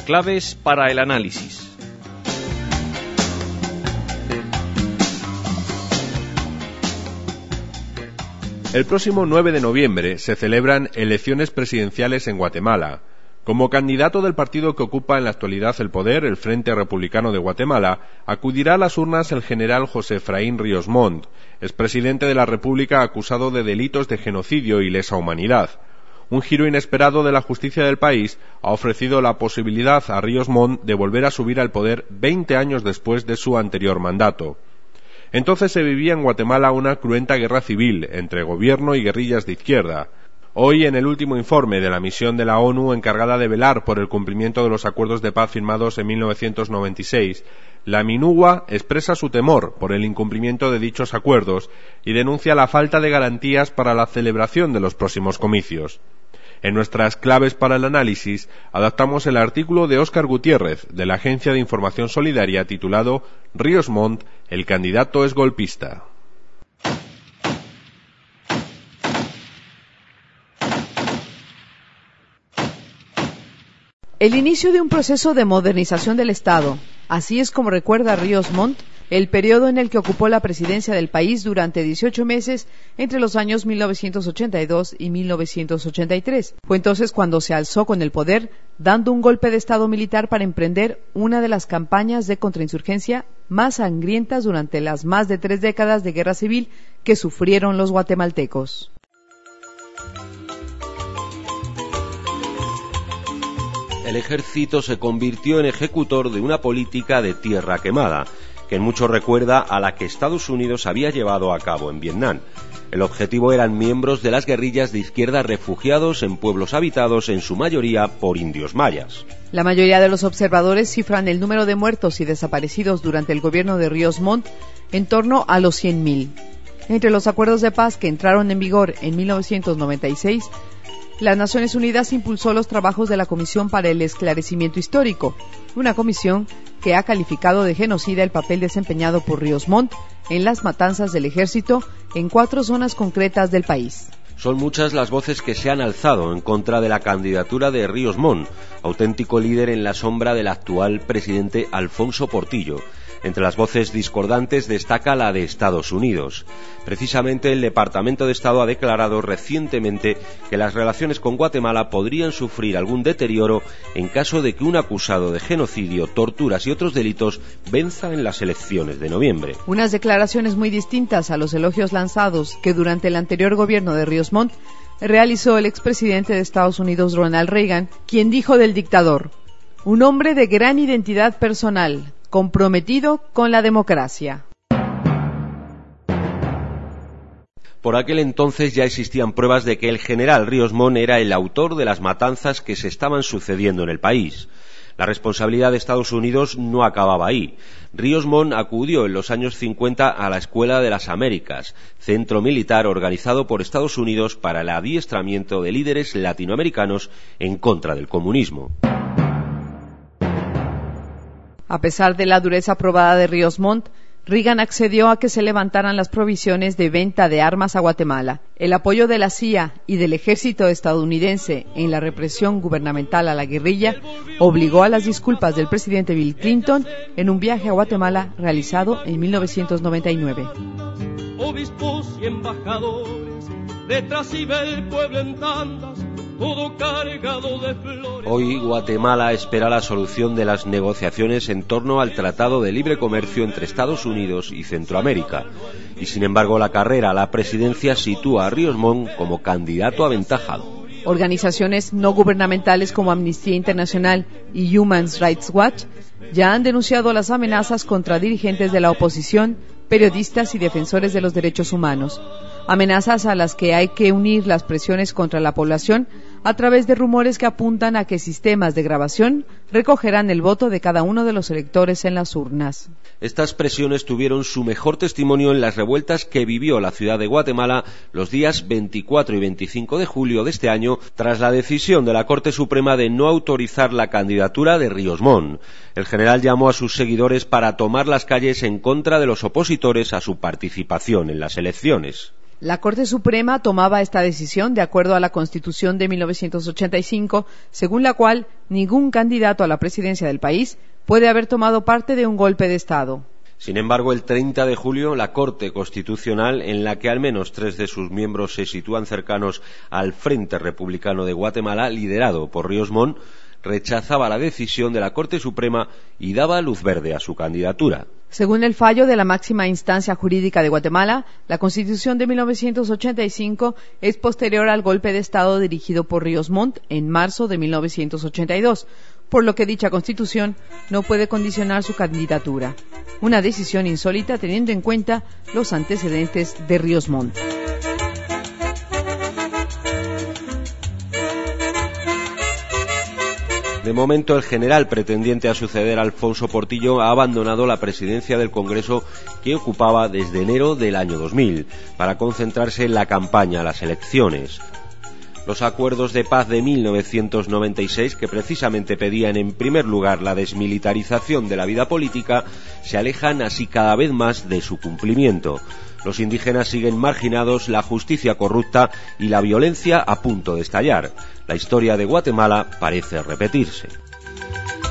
claves para el análisis. El próximo 9 de noviembre se celebran elecciones presidenciales en Guatemala. Como candidato del partido que ocupa en la actualidad el poder, el Frente Republicano de Guatemala, acudirá a las urnas el general José Efraín Ríos Montt, expresidente de la República acusado de delitos de genocidio y lesa humanidad. Un giro inesperado de la justicia del país ha ofrecido la posibilidad a Ríos Montt de volver a subir al poder 20 años después de su anterior mandato. Entonces se vivía en Guatemala una cruenta guerra civil entre gobierno y guerrillas de izquierda. Hoy, en el último informe de la misión de la ONU encargada de velar por el cumplimiento de los acuerdos de paz firmados en 1996, la MINUGUA expresa su temor por el incumplimiento de dichos acuerdos y denuncia la falta de garantías para la celebración de los próximos comicios. En nuestras claves para el análisis, adaptamos el artículo de Óscar Gutiérrez, de la Agencia de Información Solidaria, titulado Ríos Montt, el candidato es golpista. El inicio de un proceso de modernización del Estado. Así es como recuerda Ríos Montt el periodo en el que ocupó la presidencia del país durante 18 meses entre los años 1982 y 1983. Fue entonces cuando se alzó con el poder, dando un golpe de Estado militar para emprender una de las campañas de contrainsurgencia más sangrientas durante las más de 3 décadas de guerra civil que sufrieron los guatemaltecos. El ejército se convirtió en ejecutor de una política de tierra quemada, que en mucho recuerda a la que Estados Unidos había llevado a cabo en Vietnam. El objetivo eran miembros de las guerrillas de izquierda refugiados en pueblos habitados en su mayoría por indios mayas. La mayoría de los observadores cifran el número de muertos y desaparecidos durante el gobierno de Ríos Montt en torno a los 100.000. Entre los acuerdos de paz que entraron en vigor en 1996, las Naciones Unidas impulsó los trabajos de la Comisión para el Esclarecimiento Histórico, una comisión que ha calificado de genocida el papel desempeñado por Ríos Montt en las matanzas del ejército en 4 zonas concretas del país. Son muchas las voces que se han alzado en contra de la candidatura de Ríos Montt, auténtico líder en la sombra del actual presidente Alfonso Portillo. Entre las voces discordantes destaca la de Estados Unidos. Precisamente el Departamento de Estado ha declarado recientemente que las relaciones con Guatemala podrían sufrir algún deterioro en caso de que un acusado de genocidio, torturas y otros delitos venza en las elecciones de noviembre. Unas declaraciones muy distintas a los elogios lanzados que durante el anterior gobierno de Ríos Montt realizó el expresidente de Estados Unidos Ronald Reagan, quien dijo del dictador: un hombre de gran identidad personal, comprometido con la democracia. Por aquel entonces ya existían pruebas de que el general Ríos Montt era el autor de las matanzas que se estaban sucediendo en el país. La responsabilidad de Estados Unidos no acababa ahí. Ríos Montt acudió en los años 50 a la Escuela de las Américas, centro militar organizado por Estados Unidos para el adiestramiento de líderes latinoamericanos en contra del comunismo. A pesar de la dureza probada de Ríos Montt, Reagan accedió a que se levantaran las prohibiciones de venta de armas a Guatemala. El apoyo de la CIA y del ejército estadounidense en la represión gubernamental a la guerrilla obligó a las disculpas del presidente Bill Clinton en un viaje a Guatemala realizado en 1999. Obispos y embajadores, detrás iba el pueblo en tandas, todo cargado de flores. Hoy Guatemala espera la solución de las negociaciones en torno al Tratado de Libre Comercio entre Estados Unidos y Centroamérica. Y sin embargo la carrera a la presidencia sitúa a Ríos Montt como candidato aventajado. Organizaciones no gubernamentales como Amnistía Internacional y Human Rights Watch ya han denunciado las amenazas contra dirigentes de la oposición, periodistas y defensores de los derechos humanos. Amenazas a las que hay que unir las presiones contra la población a través de rumores que apuntan a que sistemas de grabación recogerán el voto de cada uno de los electores en las urnas. Estas presiones tuvieron su mejor testimonio en las revueltas que vivió la ciudad de Guatemala los días 24 y 25 de julio de este año, tras la decisión de la Corte Suprema de no autorizar la candidatura de Ríos Montt. El general llamó a sus seguidores para tomar las calles en contra de los opositores a su participación en las elecciones. La Corte Suprema tomaba esta decisión de acuerdo a la Constitución de 1985, según la cual ningún candidato a la presidencia del país puede haber tomado parte de un golpe de Estado. Sin embargo, el 30 de julio, la Corte Constitucional, en la que al menos 3 de sus miembros se sitúan cercanos al Frente Republicano de Guatemala, liderado por Ríos Montt, rechazaba la decisión de la Corte Suprema y daba luz verde a su candidatura. Según el fallo de la máxima instancia jurídica de Guatemala, la Constitución de 1985 es posterior al golpe de Estado dirigido por Ríos Montt en marzo de 1982, por lo que dicha Constitución no puede condicionar su candidatura. Una decisión insólita teniendo en cuenta los antecedentes de Ríos Montt. De momento, el general pretendiente a suceder a Alfonso Portillo ha abandonado la presidencia del Congreso que ocupaba desde enero del año 2000 para concentrarse en la campaña a las elecciones. Los acuerdos de paz de 1996, que precisamente pedían en primer lugar la desmilitarización de la vida política, se alejan así cada vez más de su cumplimiento. Los indígenas siguen marginados, la justicia corrupta y la violencia a punto de estallar. La historia de Guatemala parece repetirse.